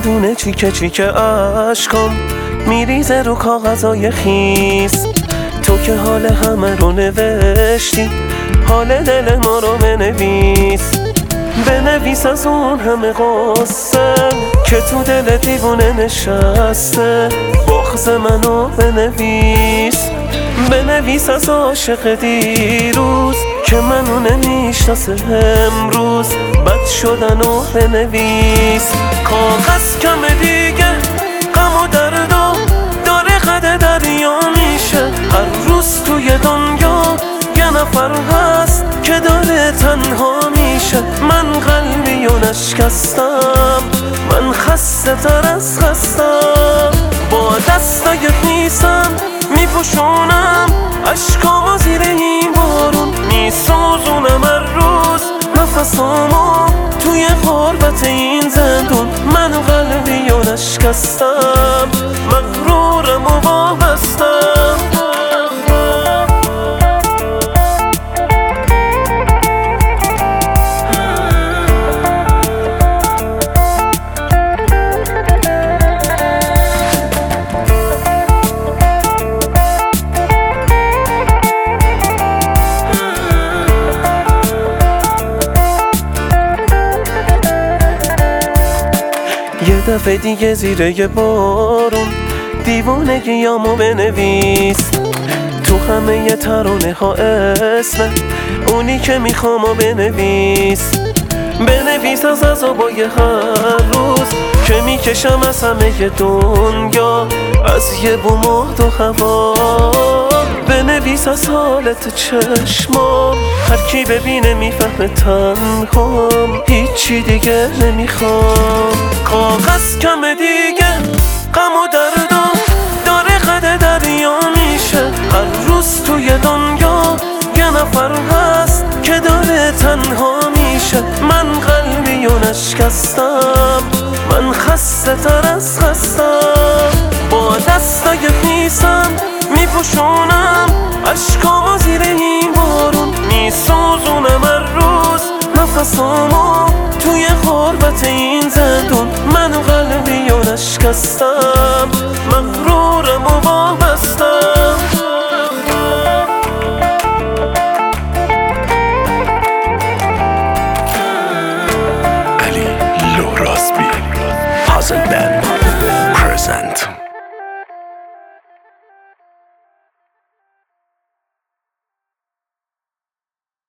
میدونه چیکه چیکه عشقام میریزه رو کاغذای خیس. تو که حال همه رو نوشتی، حال دل ما رو بنویس از اون همه قصه که تو دل دیوونه نشسته. بغض منو بنویس از عاشق دیروز که منو نمیشناسه امروز. بد شدنو بنویس. کاغذ کم دیگه غم و دردو داره قد دریا میشه. هر روز توی دنیا یه نفر هست که داره تنها میشه. من قلبی و نشکستم، من خسته تر از خستم. با دستای خیسم میپوشونم اشکامو زیر این بارون. میسوزونم هر روز نفسامو توی غربت این زندون. من قلبی و نشکستم، مغرورم و وابستم. یه دفعه دیگه زیر یه بارون دیوونگیامو بنویس. تو همه ی ترانه ها اسم اونی که میخوامو بنویس از عذابای هر روز که میکشم از همه ی دنیا، از یه بوم و هوا. بنویس از حالت چشمام، هر کی ببینه میفهمه تنهام، هیچی دیگه نمیخوام. کاغذ کم دیگه غم و دردم داره قد دریا میشه. هر روز توی دنیا یه نفر هست که داره تنها میشه. من قلبی و نشکستم، من خسته تر از خستم. با دستای خیسم میپوشونم اشکامو زیر این بارون. میسوزونم هر روز نفسامو توی غربت این زندون. من قلبی و نشکستم،